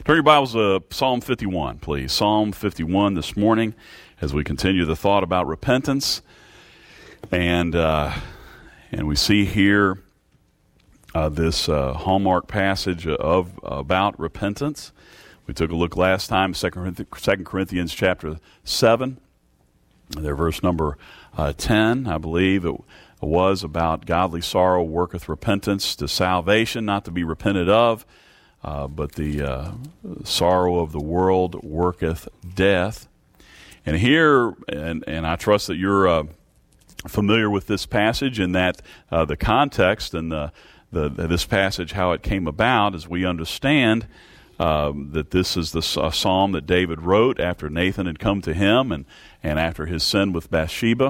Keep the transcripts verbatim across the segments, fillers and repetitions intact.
Turn your Bibles to Psalm fifty-one, please. Psalm fifty-one this morning as we continue the thought about repentance. And uh, and we see here uh, this uh, hallmark passage of about repentance. We took a look last time, Second Corinthians chapter seven. There, verse number uh, ten, I believe it was, about godly sorrow worketh repentance to salvation, not to be repented of. Uh, but the uh, sorrow of the world worketh death. And here, and, and I trust that you're uh, familiar with this passage and that uh, the context and the, the this passage, how it came about, as we understand um, that this is the uh, psalm that David wrote after Nathan had come to him and, and after his sin with Bathsheba.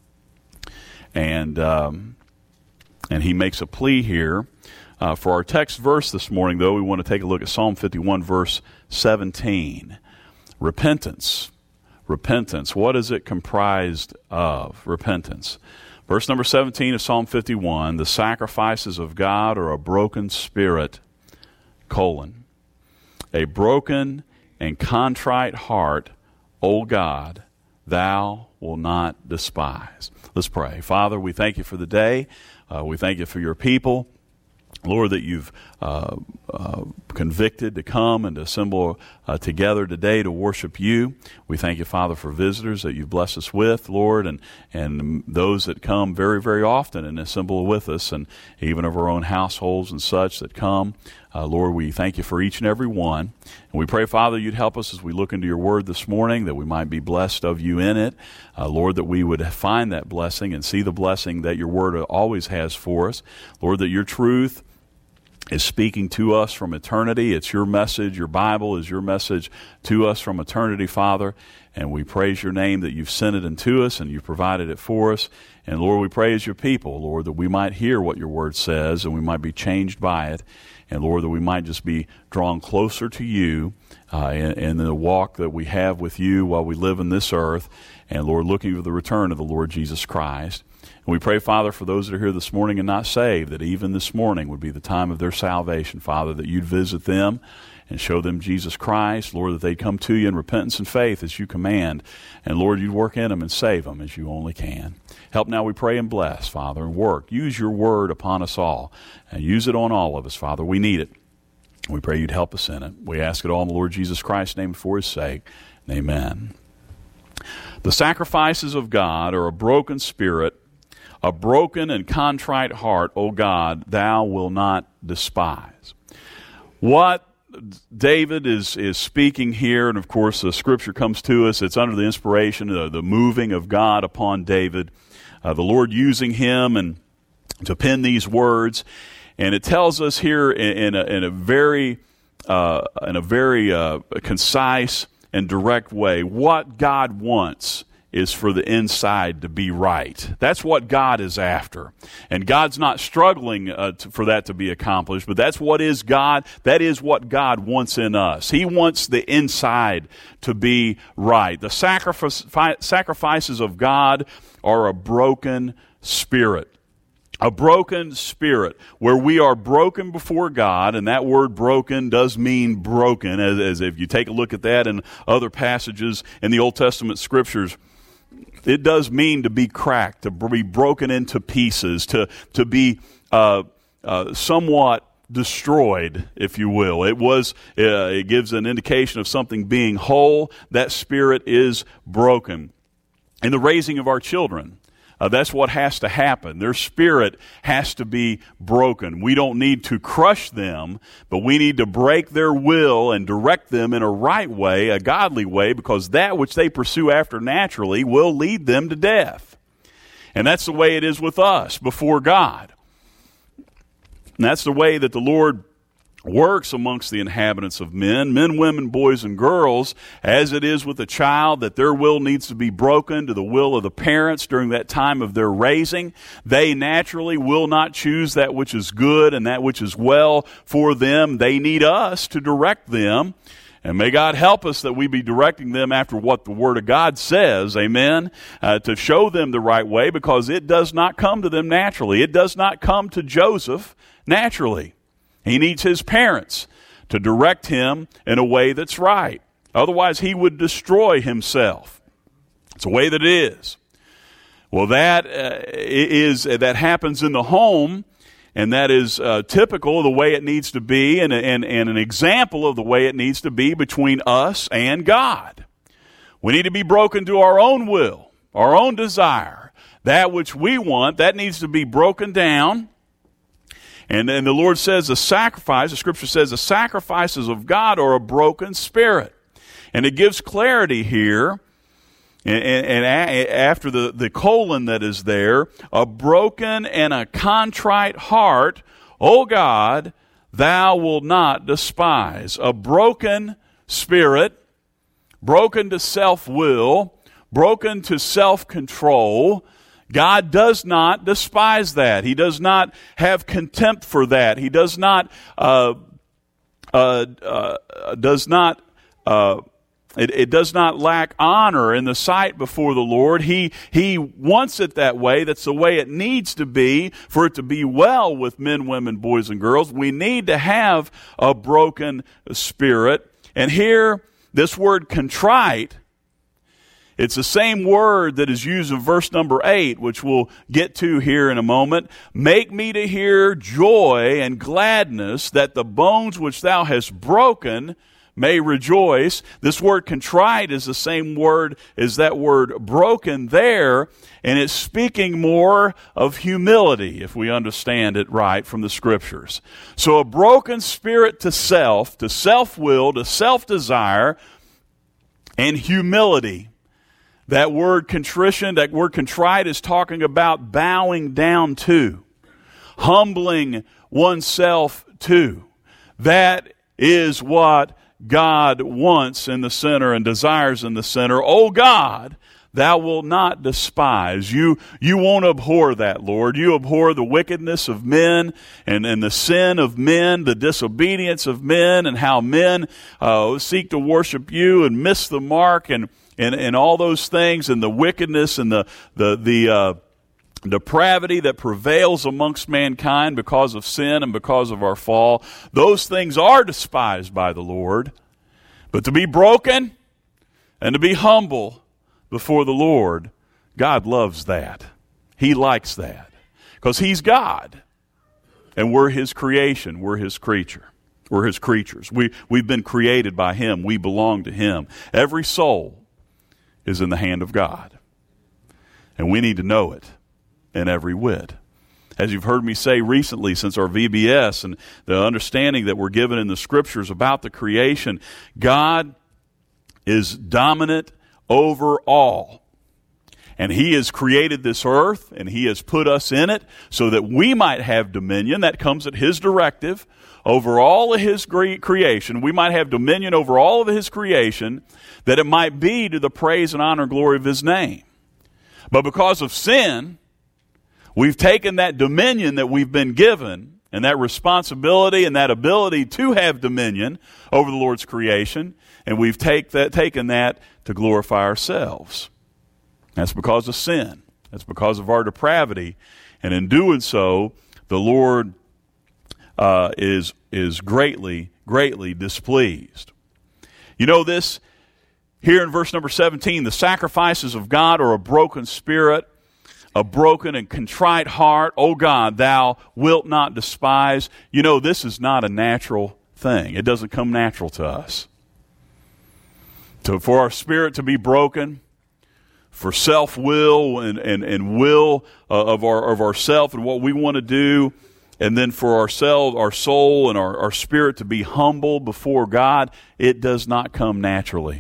And, um, and he makes a plea here. Uh, for our text verse this morning, though, we want to take a look at Psalm fifty-one, verse seventeen. Repentance. Repentance. What is it comprised of? Repentance. Verse number seventeen of Psalm fifty-one, the sacrifices of God are a broken spirit, colon. A broken and contrite heart, O God, thou wilt not despise. Let's pray. Father, we thank you for the day. Uh, we thank you for your people. Lord, that you've uh, uh, convicted to come and to assemble uh, together today to worship you. We thank you, Father, for visitors that you've blessed us with, Lord, and, and those that come very, very often and assemble with us, and even of our own households and such that come. Uh, Lord, we thank you for each and every one. And we pray, Father, you'd help us as we look into your word this morning, that we might be blessed of you in it. Uh, Lord, that we would find that blessing and see the blessing that your word always has for us. Lord, that your truth is speaking to us from eternity. It's your message. Your Bible is your message to us from eternity, Father. And we praise your name that you've sent it into us and you've provided it for us. And Lord, we praise your people, Lord, that we might hear what your word says and we might be changed by it. And Lord, that we might just be drawn closer to you uh, in, in the walk that we have with you while we live in this earth. And Lord, looking for the return of the Lord Jesus Christ. And we pray, Father, for those that are here this morning and not saved, that even this morning would be the time of their salvation, Father, that you'd visit them and show them Jesus Christ, Lord, that they'd come to you in repentance and faith as you command. And Lord, you'd work in them and save them as you only can. Help now, we pray, and bless, Father, and work. Use your word upon us all, and use it on all of us, Father. We need it. We pray you'd help us in it. We ask it all in the Lord Jesus Christ's name for his sake. Amen. The sacrifices of God are a broken spirit, a broken and contrite heart, O God, thou wilt not despise. What David is, is speaking here, and of course the scripture comes to us, it's under the inspiration of the moving of God upon David, uh, the Lord using him and to pen these words. And it tells us here in, in, a, in a very, uh, in a very uh, concise and direct way what God wants is for the inside to be right. That's what God is after. And God's not struggling uh, to, for that to be accomplished, but that's what is God. That is what God wants in us. He wants the inside to be right. The sacrifice, sacrifices of God are a broken spirit. A broken spirit, where we are broken before God, and that word broken does mean broken, as, as if you take a look at that in other passages in the Old Testament scriptures. It does mean to be cracked, to be broken into pieces, to to be uh, uh, somewhat destroyed, if you will. It was. Uh, it gives an indication of something being whole. That spirit is broken. In the raising of our children, Uh, that's what has to happen. Their spirit has to be broken. We don't need to crush them, but we need to break their will and direct them in a right way, a godly way, because that which they pursue after naturally will lead them to death. And that's the way it is with us before God. And that's the way that the Lord works amongst the inhabitants of men, men, women, boys, and girls, as it is with a child, that their will needs to be broken to the will of the parents during that time of their raising. They naturally will not choose that which is good and that which is well for them. They need us to direct them. And may God help us that we be directing them after what the Word of God says, amen, uh, to show them the right way, because it does not come to them naturally. It does not come to Joseph naturally. He needs his parents to direct him in a way that's right. Otherwise, he would destroy himself. It's the way that it is. Well, that uh, is that happens in the home, and that is uh, typical of the way it needs to be, and, and, and an example of the way it needs to be between us and God. We need to be broken to our own will, our own desire. That which we want, that needs to be broken down. And then the Lord says the sacrifice, the Scripture says the sacrifices of God are a broken spirit. And it gives clarity here. And, and, and a, after the, the colon that is there, a broken and a contrite heart, O God, thou wilt not despise. A broken spirit, broken to self-will, broken to self-control, God does not despise that. He does not have contempt for that. He does not, uh, uh, uh, does not, uh, It, it does not lack honor in the sight before the Lord. He, he wants it that way. That's the way it needs to be for it to be well with men, women, boys, and girls. We need to have a broken spirit. And here, this word contrite, it's the same word that is used in verse number eight, which we'll get to here in a moment. Make me to hear joy and gladness, that the bones which thou hast broken may rejoice. This word contrite is the same word as that word broken there, and it's speaking more of humility, if we understand it right from the Scriptures. So a broken spirit to self, to self-will, to self-desire, and humility. That word contrition, that word contrite is talking about bowing down to, humbling oneself to. That is what God wants in the center and desires in the center. Oh God, thou wilt not despise. You, you won't abhor that, Lord. You abhor the wickedness of men and, and the sin of men, the disobedience of men, and how men uh, seek to worship you and miss the mark, and, and, and all those things, and the wickedness and the, the, the, uh, depravity that prevails amongst mankind because of sin and because of our fall. Those things are despised by the Lord. But to be broken and to be humble before the Lord, God loves that. He likes that. Because He's God. And we're His creation. We're His creature. We're His creatures. We, we've been created by Him. We belong to Him. Every soul is in the hand of God. And we need to know it. In every whit. As you've heard me say recently since our V B S and the understanding that we're given in the Scriptures about the creation, God is dominant over all. And He has created this earth, and He has put us in it so that we might have dominion. That comes at His directive over all of His creation. We might have dominion over all of His creation, that it might be to the praise and honor and glory of His name. But because of sin, we've taken that dominion that we've been given, and that responsibility and that ability to have dominion over the Lord's creation, and we've take that, taken that to glorify ourselves. That's because of sin. That's because of our depravity. And in doing so, the Lord uh, is, is greatly, greatly displeased. You know this, here in verse number seventeen, the sacrifices of God are a broken spirit, a broken and contrite heart. O God, thou wilt not despise. You know, this is not a natural thing. It doesn't come natural to us. To, for our spirit to be broken, for self-will and, and, and will uh, of our of ourself and what we want to do, and then for ourselves, our soul and our, our spirit to be humble before God, it does not come naturally.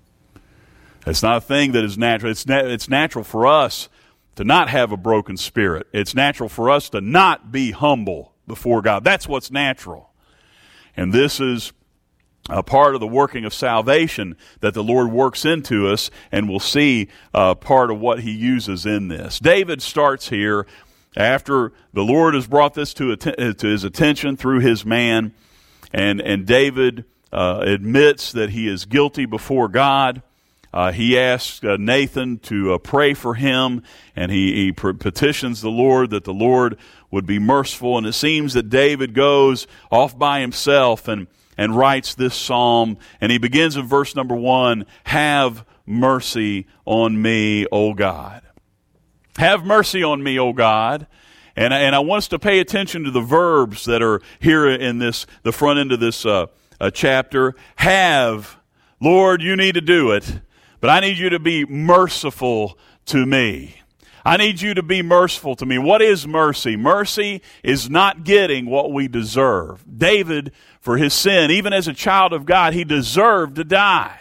It's not a thing that is natural. It's, na- it's natural for us to not have a broken spirit. It's natural for us to not be humble before God. That's what's natural. And this is a part of the working of salvation that the Lord works into us, and we'll see uh, part of what He uses in this. David starts here after the Lord has brought this to, att- to his attention through his man, and, and David uh, admits that he is guilty before God. Uh, he asks uh, Nathan to uh, pray for him, and he, he petitions the Lord that the Lord would be merciful. And it seems that David goes off by himself and, and writes this psalm, and he begins in verse number one, have mercy on me, O God. Have mercy on me, O God. And, and I want us to pay attention to the verbs that are here in this, the front end of this uh, uh, chapter. Have, Lord, you need to do it, but I need you to be merciful to me. I need you to be merciful to me. What is mercy? Mercy is not getting what we deserve. David, for his sin, even as a child of God, he deserved to die.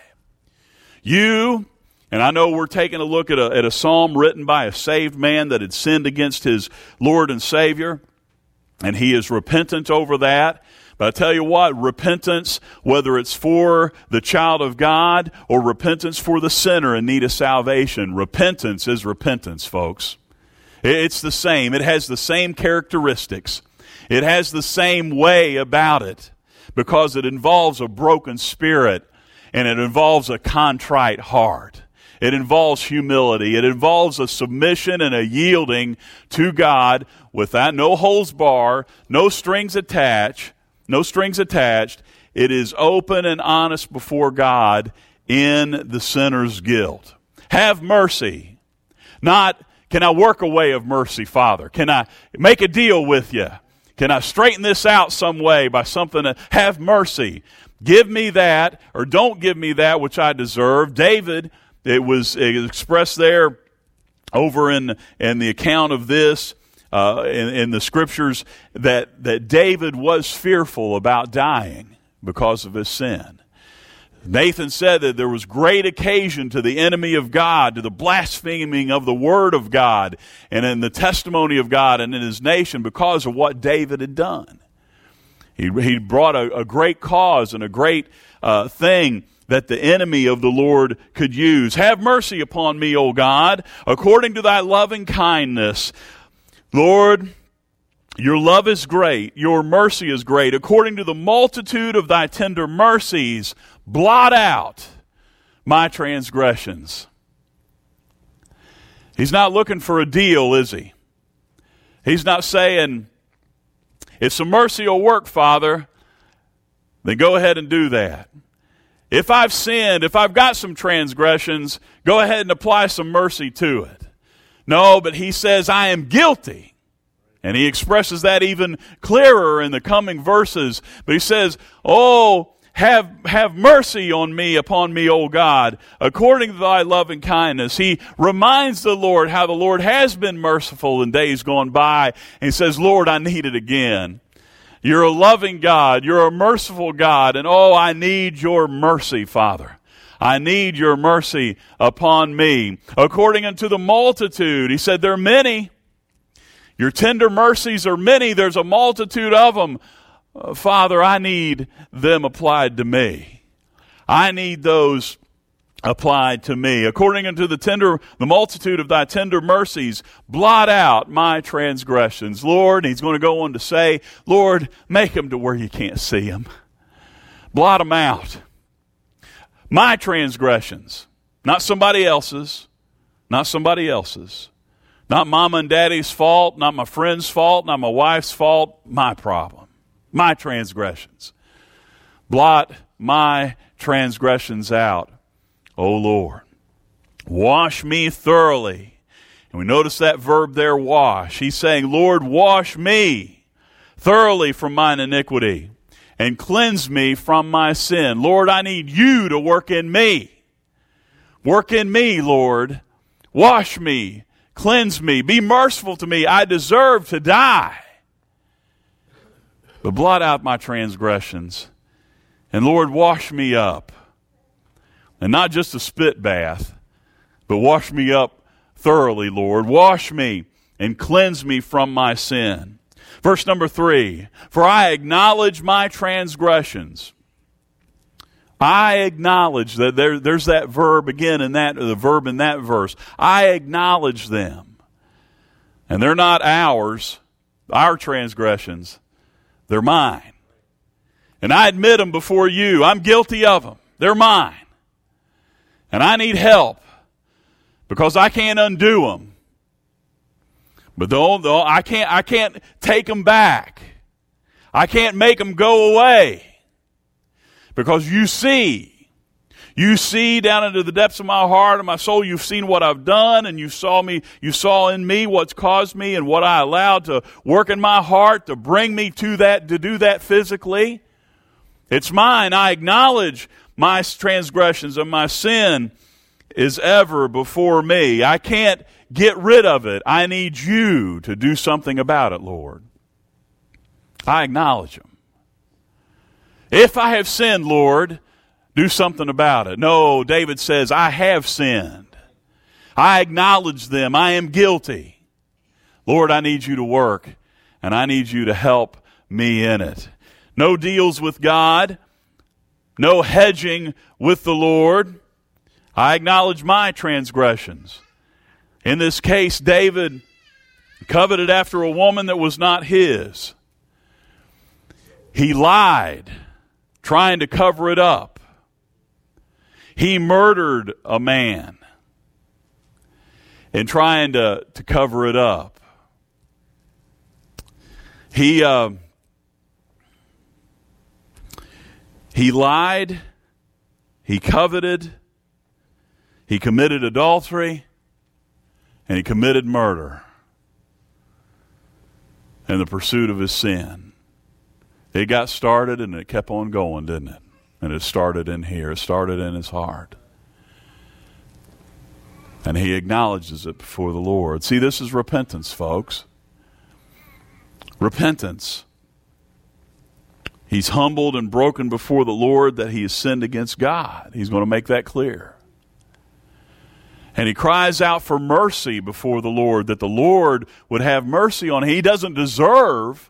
You, and I know we're taking a look at a, at a psalm written by a saved man that had sinned against his Lord and Savior, and he is repentant over that. But I tell you what, repentance, whether it's for the child of God or repentance for the sinner in need of salvation, repentance is repentance, folks. It's the same. It has the same characteristics. It has the same way about it because it involves a broken spirit and it involves a contrite heart. It involves humility. It involves a submission and a yielding to God without no holds bar, no strings attached. No strings attached. It is open and honest before God in the sinner's guilt. Have mercy. Not, can I work a way of mercy, Father? Can I make a deal with you? Can I straighten this out some way by something? To, have mercy. Give me that, or don't give me that which I deserve. David, it was expressed there over in, in the account of this. Uh, in, in the scriptures that, that David was fearful about dying because of his sin. Nathan said that there was great occasion to the enemy of God, to the blaspheming of the word of God, and in the testimony of God and in his nation because of what David had done. He, he brought a, a great cause and a great uh, thing that the enemy of the Lord could use. Have mercy upon me, O God, according to thy loving kindness. Lord, your love is great, your mercy is great. According to the multitude of thy tender mercies, blot out my transgressions. He's not looking for a deal, is he? He's not saying, if some mercy will work, Father, then go ahead and do that. If I've sinned, if I've got some transgressions, go ahead and apply some mercy to it. No, but he says, I am guilty. And he expresses that even clearer in the coming verses. But he says, oh, have, have mercy on me, upon me, O God, according to thy loving kindness. He reminds the Lord how the Lord has been merciful in days gone by. And he says, Lord, I need it again. You're a loving God. You're a merciful God. And oh, I need your mercy, Father. I need your mercy upon me. According unto the multitude, he said, there are many. Your tender mercies are many. There's a multitude of them. Uh, Father, I need them applied to me. I need those applied to me. According unto the tender, the multitude of thy tender mercies, blot out my transgressions. Lord, and he's going to go on to say, Lord, make them to where you can't see them. Blot them out. My transgressions, not somebody else's, not somebody else's, not mama and daddy's fault, not my friend's fault, not my wife's fault, my problem, my transgressions. Blot my transgressions out, O Lord. Wash me thoroughly. And we notice that verb there, wash. He's saying, Lord, wash me thoroughly from mine iniquity. And cleanse me from my sin. Lord, I need you to work in me. Work in me, Lord. Wash me. Cleanse me. Be merciful to me. I deserve to die. But blot out my transgressions. And Lord, wash me up. And not just a spit bath, but wash me up thoroughly, Lord. Wash me and cleanse me from my sin. Verse number three, for I acknowledge my transgressions. I acknowledge that there, there's that verb again in that, the verb in that verse. I acknowledge them. And they're not ours, our transgressions. They're mine. And I admit them before you. I'm guilty of them. They're mine. And I need help because I can't undo them. But though, though I can't, I can't take them back. I can't make them go away. because you see. You see down into the depths of my heart and my soul. You've seen what I've done, and you saw me. You saw in me what's caused me and what I allowed to work in my heart to bring me to that, to do that physically. It's mine. I acknowledge my transgressions, and my sin is ever before me. I can't get rid of it. I need you to do something about it, Lord. I acknowledge them. If I have sinned, Lord, do something about it. No, David says, I have sinned. I acknowledge them. I am guilty. Lord, I need you to work, and I need you to help me in it. No deals with God. No hedging with the Lord. I acknowledge my transgressions. In this case, David coveted after a woman that was not his. He lied, trying to cover it up. He murdered a man in trying to, to cover it up. He, uh, he lied, he coveted, he committed adultery, and he committed murder in the pursuit of his sin. It got started and it kept on going, didn't it? And it started in here. It started in his heart. And he acknowledges it before the Lord. See, this is repentance, folks. Repentance. He's humbled and broken before the Lord that he has sinned against God. He's going to make that clear. And he cries out for mercy before the Lord, that the Lord would have mercy on him. He doesn't deserve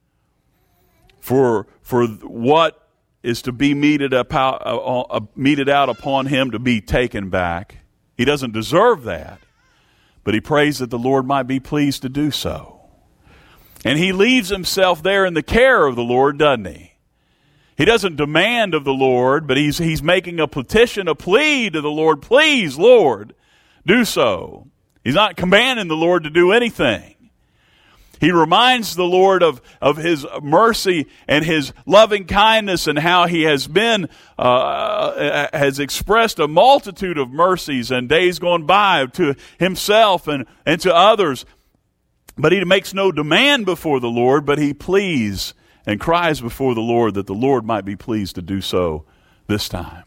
for, for what is to be meted, up, uh, uh, meted out upon him to be taken back. He doesn't deserve that. But he prays that the Lord might be pleased to do so. And he leaves himself there in the care of the Lord, doesn't he? He doesn't demand of the Lord, but he's, he's making a petition, a plea to the Lord. Please, Lord, do so. He's not commanding the Lord to do anything. He reminds the Lord of, of his mercy and his loving kindness and how he has been, uh, has expressed a multitude of mercies and days gone by to himself and, and to others. But he makes no demand before the Lord, but he pleads and cries before the Lord that the Lord might be pleased to do so this time.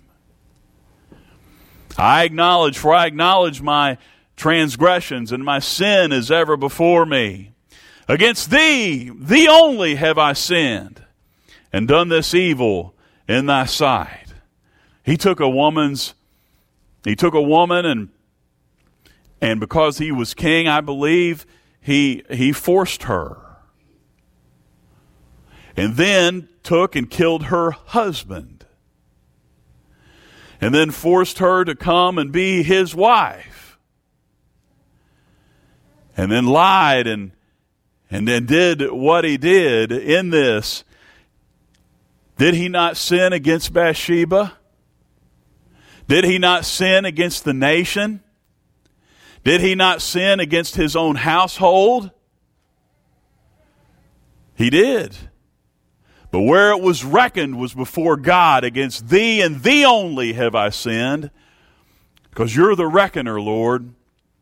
I acknowledge, for I acknowledge my transgressions, and my sin is ever before me. Against thee, thee only have I sinned, and done this evil in thy sight. He took a woman's, he took a woman, and and because he was king, I believe, he he forced her. And then took and killed her husband. And then forced her to come and be his wife. And then lied and And then did what he did in this. Did he not sin against Bathsheba? Did he not sin against the nation? Did he not sin against his own household? He did. But where it was reckoned was before God. Against thee and thee only have I sinned. Because you're the reckoner, Lord.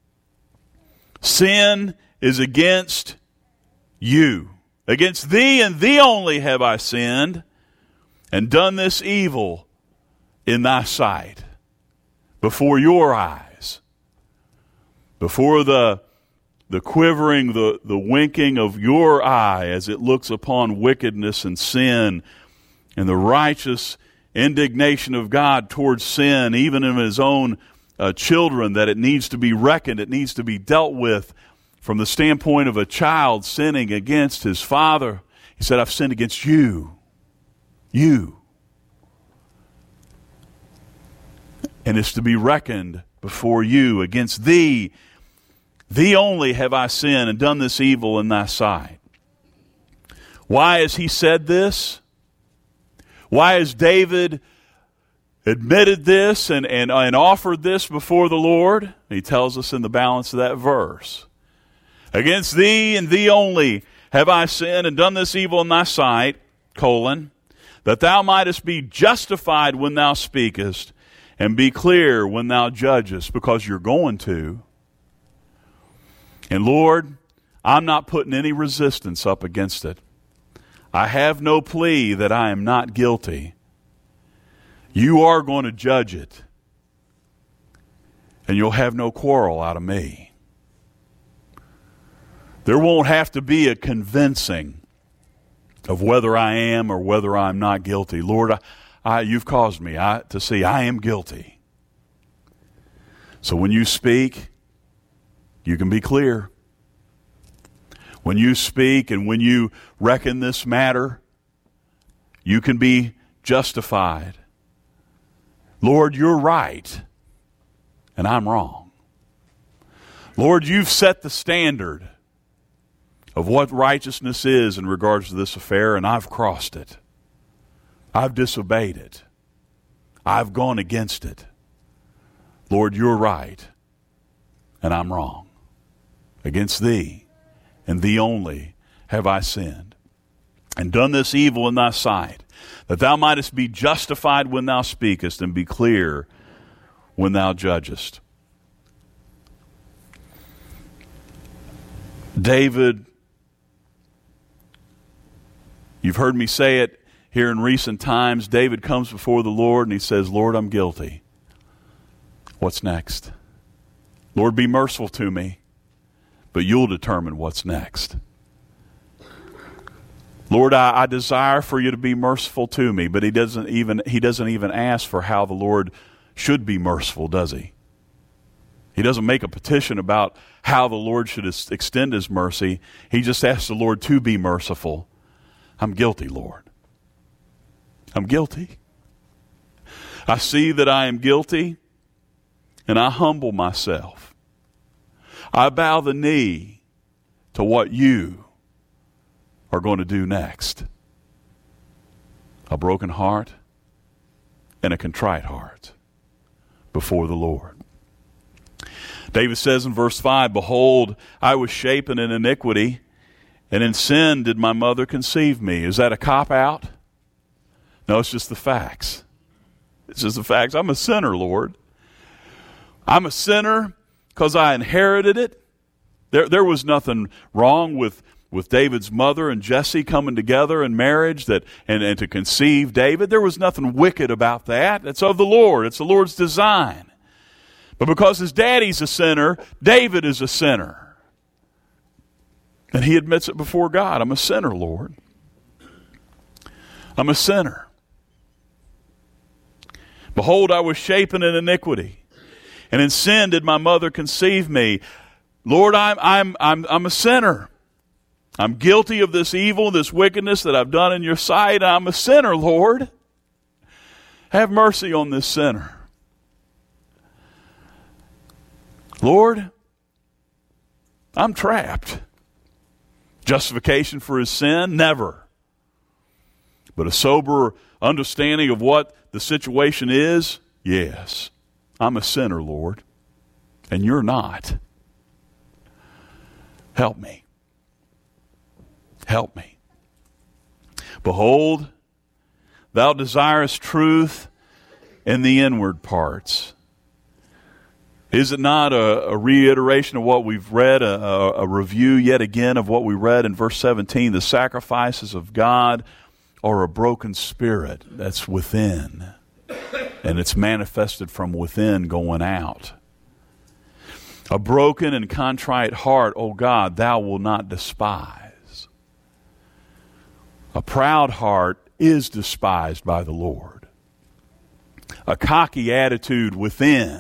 Sin is against you. Against thee and thee only have I sinned, and done this evil in thy sight, before your eyes, before the the quivering, the, the winking of your eye as it looks upon wickedness and sin, and the righteous indignation of God towards sin, even in his own uh, children, that it needs to be reckoned, it needs to be dealt with. From the standpoint of a child sinning against his father, he said, I've sinned against you. You. And it's to be reckoned before you. Against thee, thee only have I sinned and done this evil in thy sight. Why has he said this? Why has David admitted this and, and, and offered this before the Lord? He tells us in the balance of that verse. Against thee and thee only have I sinned and done this evil in thy sight, colon, that thou mightest be justified when thou speakest, and be clear when thou judgest, because you're going to. And Lord, I'm not putting any resistance up against it. I have no plea that I am not guilty. You are going to judge it, and you'll have no quarrel out of me. There won't have to be a convincing of whether I am or whether I'm not guilty. Lord, I, I, you've caused me I, to see I am guilty. So when you speak, you can be clear. When you speak and when you reckon this matter, you can be justified. Lord, you're right, and I'm wrong. Lord, you've set the standard of what righteousness is in regards to this affair, and I've crossed it. I've disobeyed it. I've gone against it. Lord, you're right, and I'm wrong. Against thee, and thee only, have I sinned, and done this evil in thy sight, that thou mightest be justified when thou speakest, and be clear when thou judgest. David, you've heard me say it here in recent times, David comes before the Lord and he says, Lord, I'm guilty. What's next? Lord, be merciful to me, but you'll determine what's next. Lord, I, I desire for you to be merciful to me, but he doesn't even he doesn't even ask for how the Lord should be merciful, does he? He doesn't make a petition about how the Lord should extend his mercy. He just asks the Lord to be merciful. I'm guilty, Lord. I'm guilty. I see that I am guilty, and I humble myself. I bow the knee to what you are going to do next. A broken heart and a contrite heart before the Lord. David says in verse five, Behold, I was shapen in iniquity, and in sin did my mother conceive me. Is that a cop-out? No, it's just the facts. It's just the facts. I'm a sinner, Lord. I'm a sinner because I inherited it. There, there was nothing wrong with, with David's mother and Jesse coming together in marriage that and, and to conceive David. There was nothing wicked about that. It's of the Lord. It's the Lord's design. But because his daddy's a sinner, David is a sinner. And he admits it before God. I'm a sinner, Lord. I'm a sinner. Behold, I was shapen in iniquity, and in sin did my mother conceive me. Lord, I'm I'm I'm I'm a sinner. I'm guilty of this evil, this wickedness that I've done in your sight. I'm a sinner, Lord. Have mercy on this sinner. Lord, I'm trapped. Justification for his sin? Never. But a sober understanding of what the situation is? Yes. I'm a sinner, Lord, and you're not. Help me. Help me. Behold, thou desirest truth in the inward parts. Is it not a, a reiteration of what we've read, a, a, a review yet again of what we read in verse seventeen? The sacrifices of God are a broken spirit that's within, and it's manifested from within going out. A broken and contrite heart, O God, thou wilt not despise. A proud heart is despised by the Lord. A cocky attitude within,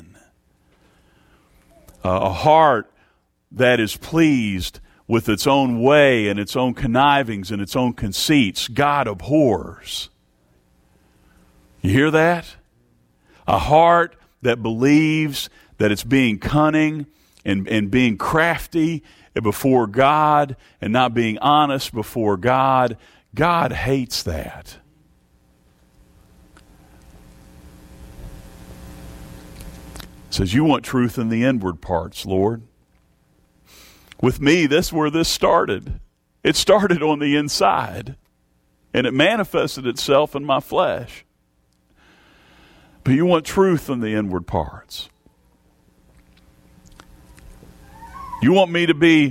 a heart that is pleased with its own way and its own connivings and its own conceits, God abhors. You hear that? A heart that believes that it's being cunning and, and being crafty before God and not being honest before God, God hates that. Says, you want truth in the inward parts, Lord. With me, that's where this started. It started on the inside. and it manifested itself in my flesh. But you want truth in the inward parts. You want me to be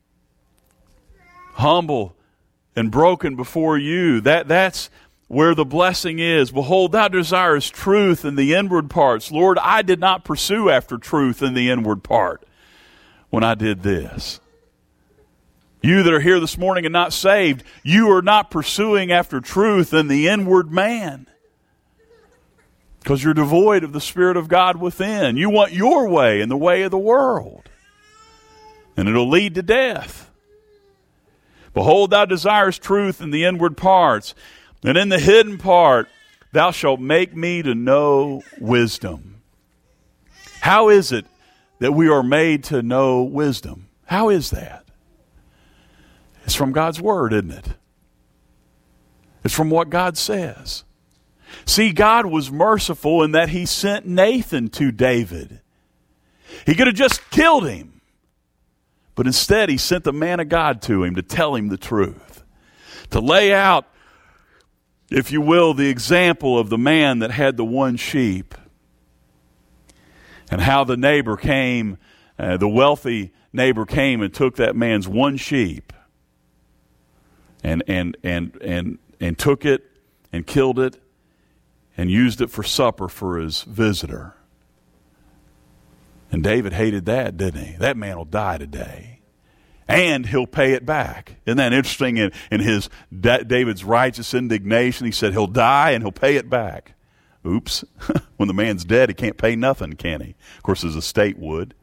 humble and broken before you. That, that's where the blessing is. Behold, thou desirest truth in the inward parts. Lord, I did not pursue after truth in the inward part when I did this. You that are here this morning and not saved, you are not pursuing after truth in the inward man, because you're devoid of the Spirit of God within. You want your way and the way of the world, and it'll lead to death. Behold, thou desirest truth in the inward parts, and in the hidden part thou shalt make me to know wisdom. How is it that we are made to know wisdom? How is that? It's from God's Word, isn't it? It's from what God says. See, God was merciful in that he sent Nathan to David. He could have just killed him. But instead, he sent the man of God to him to tell him the truth. To lay out, if you will, the example of the man that had the one sheep. And how the neighbor came, uh, the wealthy neighbor came and took that man's one sheep. And, and, and, and, and took it and killed it and used it for supper for his visitor. And David hated that, didn't he? That man will die today. And he'll pay it back. Isn't that interesting? In, in his David's righteous indignation, he said he'll die and he'll pay it back. Oops. When the man's dead, he can't pay nothing, can he? Of course, his estate would.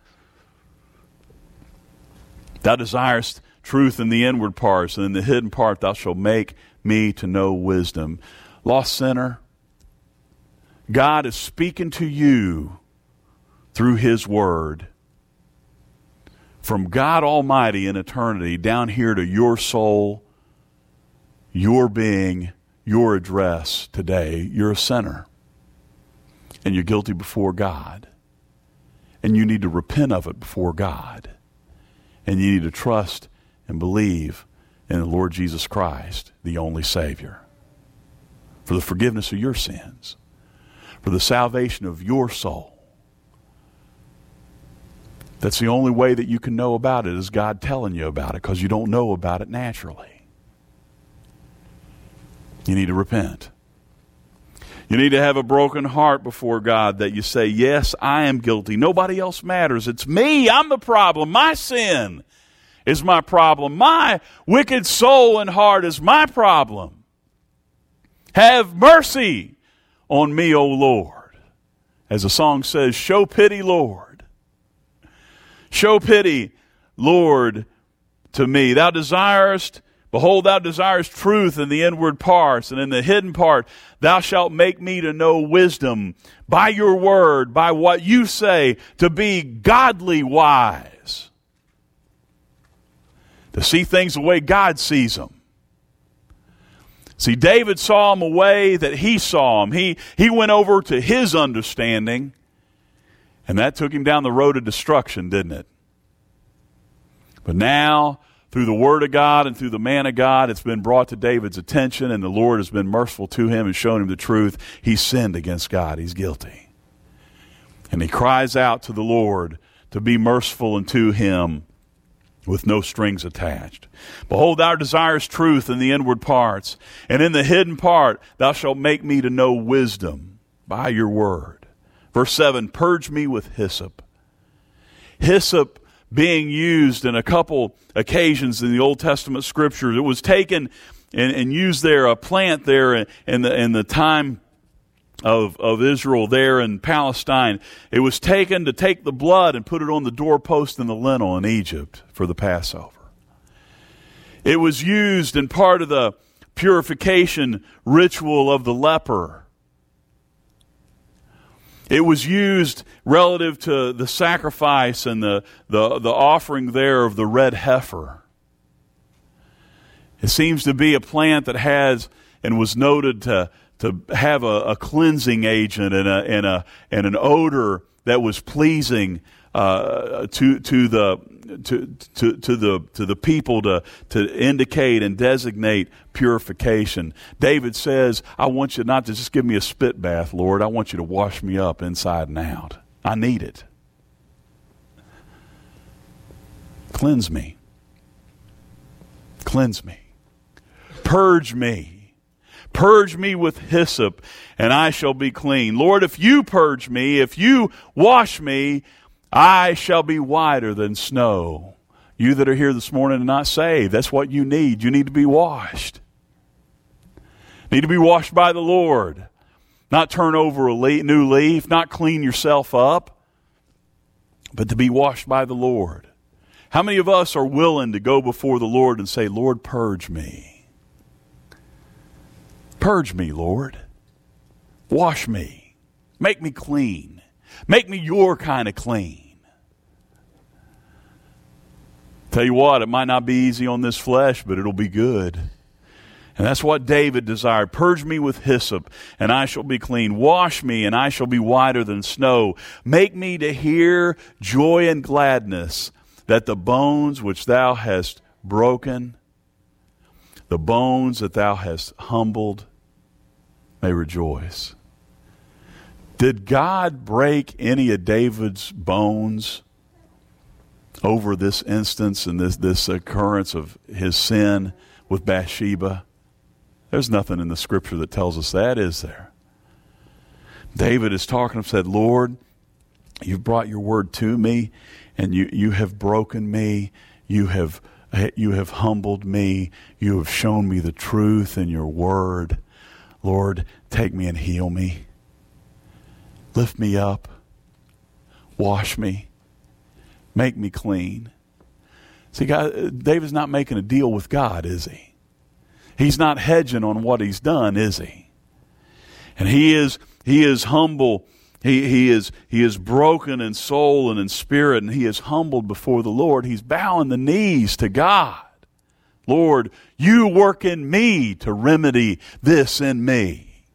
Thou desirest truth in the inward parts, and in the hidden part thou shalt make me to know wisdom. Lost sinner, God is speaking to you through his word. From God Almighty in eternity down here to your soul, your being, your address today. You're a sinner. And you're guilty before God. And you need to repent of it before God. And you need to trust and believe in the Lord Jesus Christ, the only Savior, for the forgiveness of your sins, for the salvation of your soul. That's the only way that you can know about it, is God telling you about it, because you don't know about it naturally. You need to repent. You need to have a broken heart before God, that you say, yes, I am guilty. Nobody else matters. It's me. I'm the problem. My sin is my problem. My wicked soul and heart is my problem. Have mercy on me, O Lord. As the song says, show pity, Lord. Show pity, Lord, to me. Thou desirest, behold, thou desirest truth in the inward parts, and in the hidden part thou shalt make me to know wisdom by your word, by what you say, to be godly wise. To see things the way God sees them. See, David saw them a way that he saw them. He, he went over to his understanding, and that took him down the road of destruction, didn't it? But now, through the Word of God and through the man of God, it's been brought to David's attention, and the Lord has been merciful to him and shown him the truth. He sinned against God. He's guilty. And he cries out to the Lord to be merciful unto him with no strings attached. Behold, thou desirest truth in the inward parts, and in the hidden part thou shalt make me to know wisdom by your word. Verse seven, purge me with hyssop. Hyssop being used in a couple occasions in the Old Testament scriptures. It was taken and, and used there, a plant there in, in the in the time of, of Israel there in Palestine. It was taken to take the blood and put it on the doorpost and the lintel in Egypt for the Passover. It was used in part of the purification ritual of the leper. It was used relative to the sacrifice and the, the, the offering there of the red heifer. It seems to be a plant that has and was noted to, to have a, a cleansing agent and, a, and, a, and an odor that was pleasing uh, to to the to to to the to the people to to indicate and designate purification. David says, "I want you not to just give me a spit bath, Lord. I want you to wash me up inside and out. I need it. Cleanse me. Cleanse me. Purge me. Purge me with hyssop, and I shall be clean. Lord, if you purge me, if you wash me, I shall be whiter than snow." You that are here this morning and not saved, that's what you need. You need to be washed. Need to be washed by the Lord. Not turn over a le- new leaf, not clean yourself up, but to be washed by the Lord. How many of us are willing to go before the Lord and say, "Lord, purge me. Purge me, Lord. Wash me. Make me clean. Make me your kind of clean." Tell you what, it might not be easy on this flesh, but it'll be good. And that's what David desired. Purge me with hyssop, and I shall be clean. Wash me, and I shall be whiter than snow. Make me to hear joy and gladness, that the bones which thou hast broken, the bones that thou hast humbled, may rejoice. Did God break any of David's bones over this instance and this, this occurrence of his sin with Bathsheba? There's nothing in the scripture that tells us that, is there? David is talking and said, "Lord, you've brought your word to me, and you, you have broken me. You have, you have humbled me. You have shown me the truth in your word. Lord, take me and heal me. Lift me up. Wash me. Make me clean." See, God, David's not making a deal with God, is he? He's not hedging on what he's done, is he? And he is he is humble. He he is he is broken in soul and in spirit, and he is humbled before the Lord. He's bowing the knees to God. "Lord, you work in me to remedy this in me.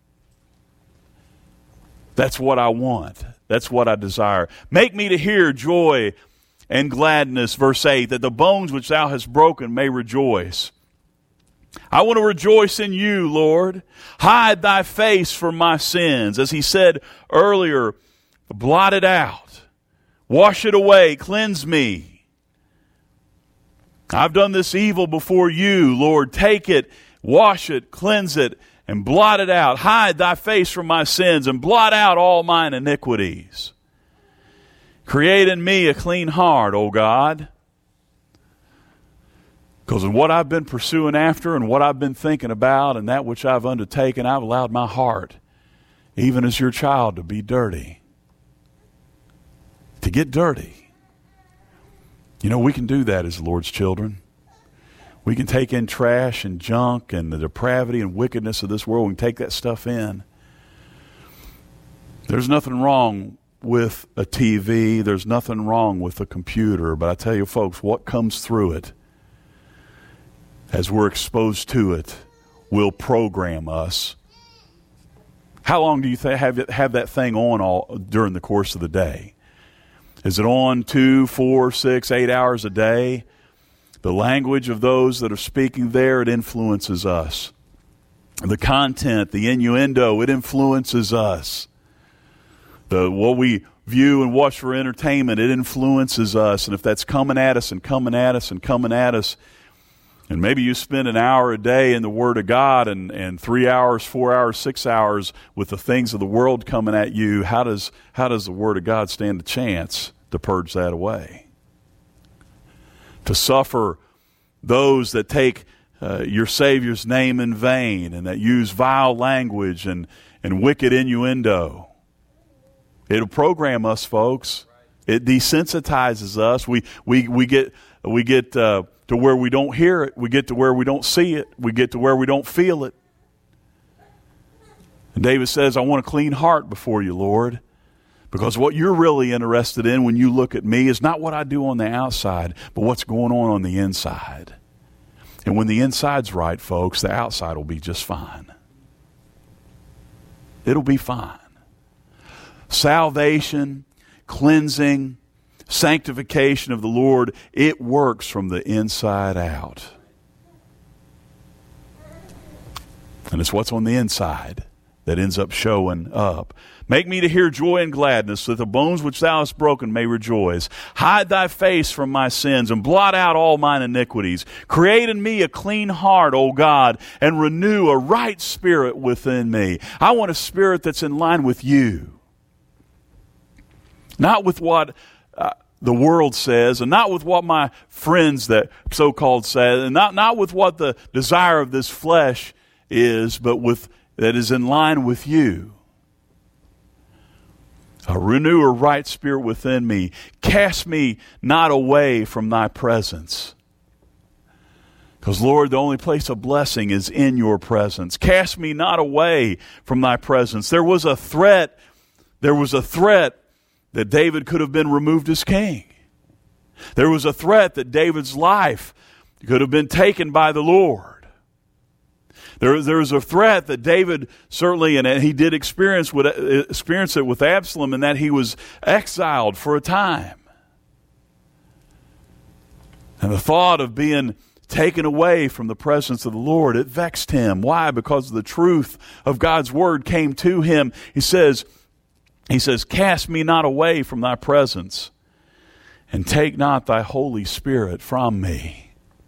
That's what I want. That's what I desire. Make me to hear joy and gladness," verse eight, "that the bones which thou hast broken may rejoice." I want to rejoice in you, Lord. Hide thy face from my sins. As he said earlier, blot it out. Wash it away. Cleanse me. I've done this evil before you, Lord. Take it, wash it, cleanse it, and blot it out. Hide thy face from my sins and blot out all mine iniquities. Create in me a clean heart, O God. Because of what I've been pursuing after and what I've been thinking about and that which I've undertaken, I've allowed my heart, even as your child, to be dirty. To get dirty. You know, we can do that as the Lord's children. We can take in trash and junk and the depravity and wickedness of this world. We can take that stuff in. There's nothing wrong with a T V. There's nothing wrong with a computer. But I tell you, folks, what comes through it, as we're exposed to it, will program us. How long do you th- have it, have that thing on all during the course of the day? Is it on two, four, six, eight hours a day? The language of those that are speaking there, it influences us. The content, the innuendo, it influences us. The what we view and watch for entertainment, it influences us. And if that's coming at us and coming at us and coming at us, and maybe you spend an hour a day in the Word of God and, and three hours, four hours, six hours with the things of the world coming at you, how does how does the Word of God stand a chance to purge that away? To suffer those that take uh, your Savior's name in vain and that use vile language and, and wicked innuendo. It'll program us, folks. It desensitizes us. We we we get we get uh, to where we don't hear it. We get to where we don't see it. We get to where we don't feel it. And David says, "I want a clean heart before you, Lord." Because what you're really interested in when you look at me is not what I do on the outside, but what's going on on the inside. And when the inside's right, folks, the outside will be just fine. It'll be fine. Salvation, cleansing, sanctification of the Lord, it works from the inside out. And it's what's on the inside that ends up showing up. Make me to hear joy and gladness, so that the bones which thou hast broken may rejoice. Hide thy face from my sins, and blot out all mine iniquities. Create in me a clean heart, O God, and renew a right spirit within me. I want a spirit that's in line with you. Not with what uh, the world says, and not with what my friends that so-called say, and not, not with what the desire of this flesh is, but with that is in line with you. A renew a right spirit within me. Cast me not away from thy presence. Because, Lord, the only place of blessing is in your presence. Cast me not away from thy presence. There was a threat, there was a threat that David could have been removed as king. There was a threat that David's life could have been taken by the Lord. There, there was a threat that David certainly, and he did experience, would experience it with Absalom, in that he was exiled for a time. And the thought of being taken away from the presence of the Lord, it vexed him. Why? Because the truth of God's word came to him. He says, he says, cast me not away from thy presence, and take not thy Holy Spirit from me.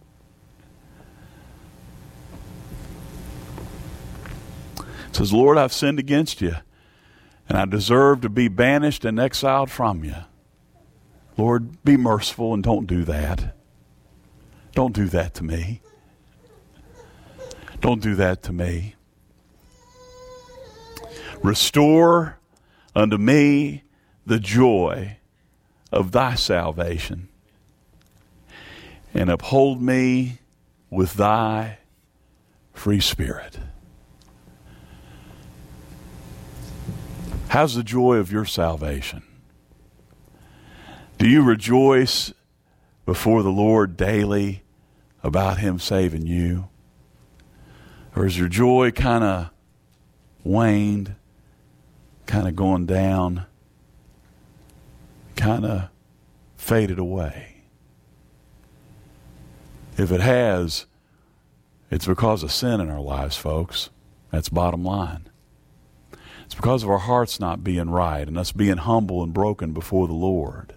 Says, Lord, I've sinned against you, and I deserve to be banished and exiled from you. Lord, be merciful and don't do that. Don't do that to me. Don't do that to me. Restore unto me the joy of thy salvation, and uphold me with thy free spirit. How's the joy of your salvation? Do you rejoice before the Lord daily about him saving you? Or is your joy kind of waned, kind of going down, kind of faded away? If it has, it's because of sin in our lives, folks. That's bottom line. It's because of our hearts not being right and us being humble and broken before the Lord.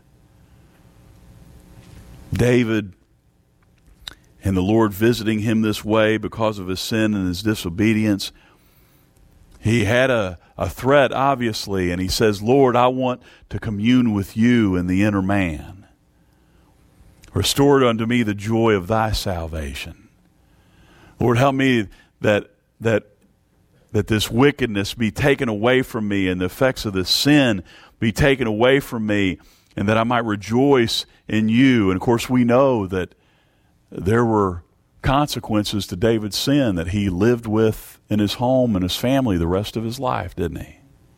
David and the Lord visiting him this way because of his sin and his disobedience, he had a, a threat, obviously, and he says, Lord, I want to commune with you in the inner man. Restore unto me the joy of thy salvation. Lord, help me that that that this wickedness be taken away from me, and the effects of this sin be taken away from me, and that I might rejoice in you. And of course, we know that there were consequences to David's sin that he lived with in his home and his family the rest of his life, didn't he?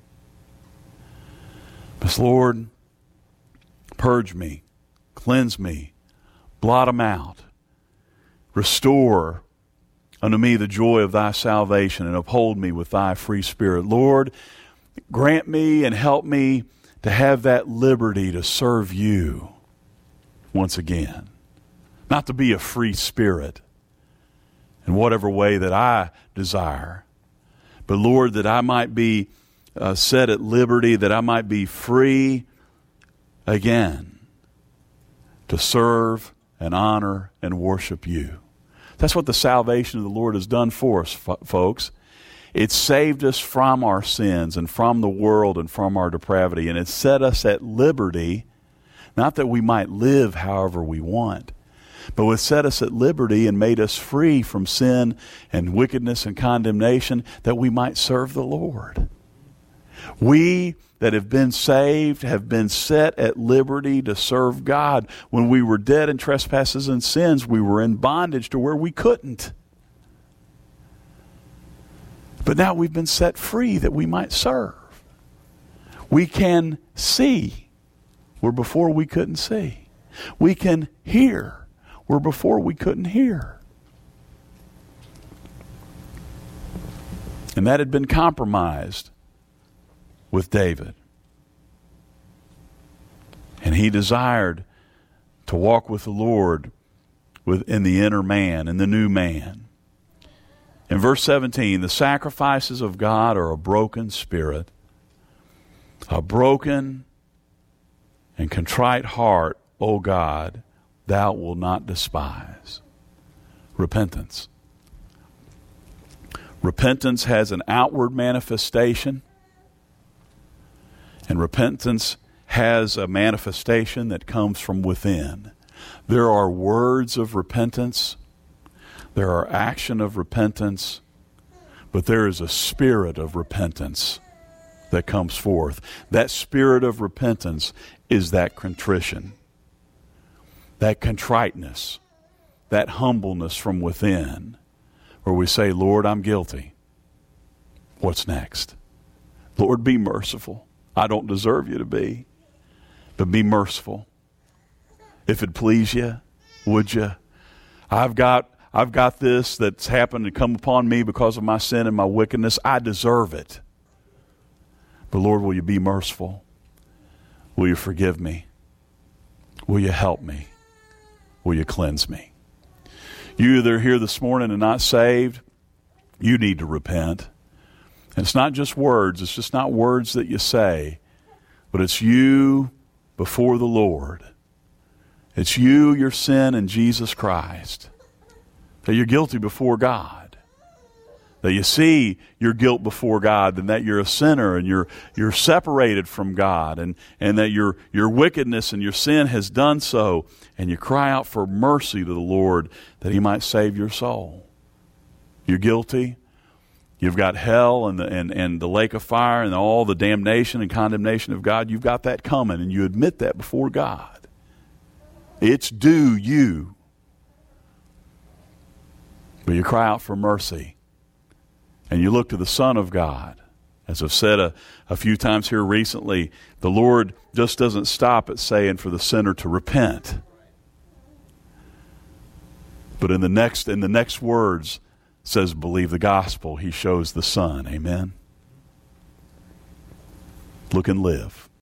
But Lord, purge me, cleanse me, blot them out, restore unto me the joy of thy salvation, and uphold me with thy free spirit. Lord, grant me and help me to have that liberty to serve you once again. Not to be a free spirit in whatever way that I desire, but Lord, that I might be uh, set at liberty, that I might be free again to serve and honor and worship you. That's what the salvation of the Lord has done for us, fo- folks. It's saved us from our sins and from the world and from our depravity, and it's set us at liberty, not that we might live however we want, but it's set us at liberty and made us free from sin and wickedness and condemnation, that we might serve the Lord. We that have been saved have been set at liberty to serve God. When we were dead in trespasses and sins, we were in bondage to where we couldn't. But now we've been set free that we might serve. We can see where before we couldn't see. We can hear where before we couldn't hear. And that had been compromised with David. And he desired to walk with the Lord within the inner man, in the new man. In verse seventeen, the sacrifices of God are a broken spirit, a broken and contrite heart, O God, thou wilt not despise. Repentance. Repentance has an outward manifestation, and repentance has a manifestation that comes from within. There are words of repentance, there are action of repentance, but there is a spirit of repentance that comes forth. That spirit of repentance is that contrition, that contriteness, that humbleness from within, where we say, Lord, I'm guilty. What's next? Lord, be merciful. I don't deserve you to be, but be merciful. If it please you, would you? I've got I've got this that's happened to come upon me because of my sin and my wickedness. I deserve it. But Lord, will you be merciful? Will you forgive me? Will you help me? Will you cleanse me? You that are here this morning and not saved, you need to repent. And it's not just words. It's just not words that you say, but it's you before the Lord. It's you, your sin, and Jesus Christ. That you're guilty before God. That you see your guilt before God, and that you're a sinner and you're you're separated from God, and, and that your your wickedness and your sin has done so, and you cry out for mercy to the Lord that he might save your soul. You're guilty. You've got hell and the and, and the lake of fire and all the damnation and condemnation of God. You've got that coming, and you admit that before God. It's due you. But you cry out for mercy. And you look to the Son of God. As I've said a, a few times here recently, the Lord just doesn't stop at saying for the sinner to repent. But in the next in the next words says, believe the gospel. He shows the Son. Amen. Look and live.